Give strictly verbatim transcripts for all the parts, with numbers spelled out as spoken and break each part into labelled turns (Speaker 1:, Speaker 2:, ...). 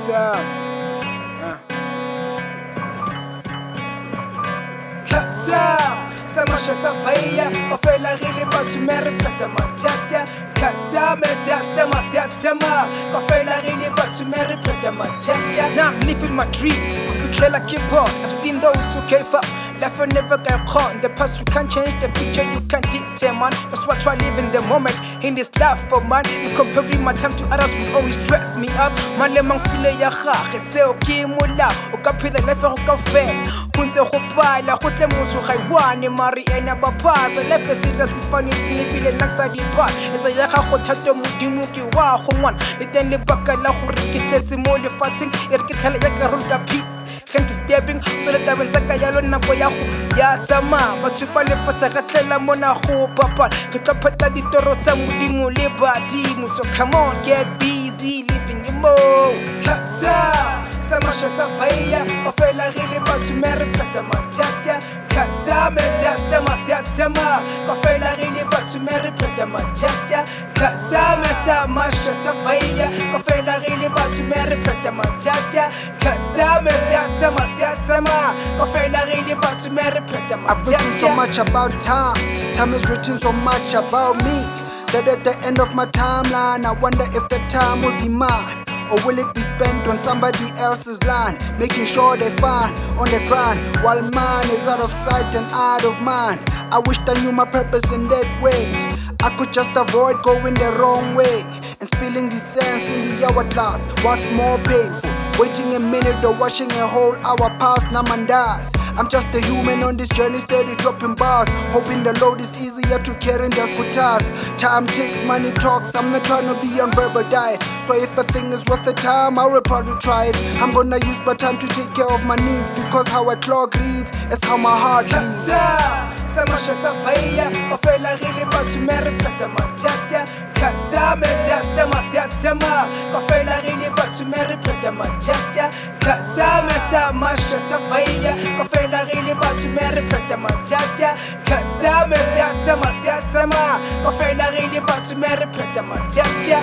Speaker 1: Skhatsa Skhatsa Samasha Safaya Kofela Rili Batu Meri Peta Matata Skhatsa Mesiata Masiatama Kofela Rili Batu Meri Peta Matata Now I'm living my dream Kufikela keep on I've seen those who gave up Life will never get caught. In the past you can't change, the future you can't dictate, man. That's why I try live in the moment. In this life for man, comparing my time to others will always stress me up. Man, le mang file ya gage se o ke mola o ka phela life go ka fela go ntse go pala go tle motho ga iwane mari ena ba phasa lepe seriously funny thing ebile naksa di pa esa ya ga go thato modimo ke wa go ngwana le teng le baka la gore ke tletse mo lefatsheng e re ke tlhala ya ka roll ka peace can't stepping so le tabeng tsa ka yalo nako ya go ya tsama batho ba lefasa ga tlela mona go papa ke tla pheta ditoro tsa modimo le badimo so come on get busy living your most Skhatsa Samasha Safaya Kofela Rili Batu Meri Peta Matata Skhatsa Mesiata Masiatama Kofela Rili Batu Meri Peta Matata Skhatsa Mesamasha Safaya Kofela Rili Batu Meri Peta Matata Skhatsa Mesiata Masiatama Kofela Rili Batu Meri Peta Matata
Speaker 2: I've written so much about time. Time has written so much about me that at the end of my timeline I wonder if the time will be mine. Or will it be spent on somebody else's land, making sure they find on the grind, while mine is out of sight and out of mind. I wished I knew my purpose in that way. I could just avoid going the wrong way and spilling the sense in the hourglass. What's more painful, waiting a minute or watching a whole hour pass? Namandas, I'm just a human on this journey, steady dropping bars, hoping the load is easier to carry than guitars. Time takes, money talks, I'm not trying to be on verbal diet. So if a thing is worth the time, I will probably try it. I'm gonna use my time to take care of my needs, because how a clock reads is how my heart bleeds.
Speaker 1: Samasha Safaya Kofela Rili Batu Meri Peta Matata Skhatsa Mesiata Masiatama Kofela Rili Batu Meri Peta Matata Skhatsa Mesamasha Safaya Kofela Rili Batu Meri Peta Matata Skhatsa Mesiata Masiatama Kofela Rili Batu Meri Peta Matata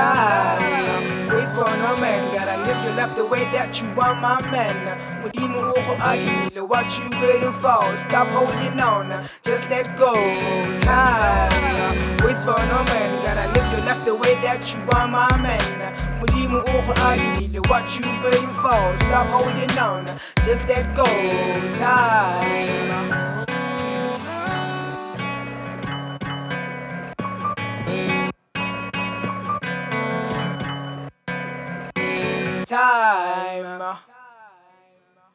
Speaker 1: Time waits for no man. Gotta live your life the way that you want, my man. Mudimu uko agimile, what you waiting for? Stop holding on, just let go. Time waits for no man. Gotta live your life the way that you want, my man. Mudimu uko agimile, what you waiting for? Stop holding on, just let go. Time. Time.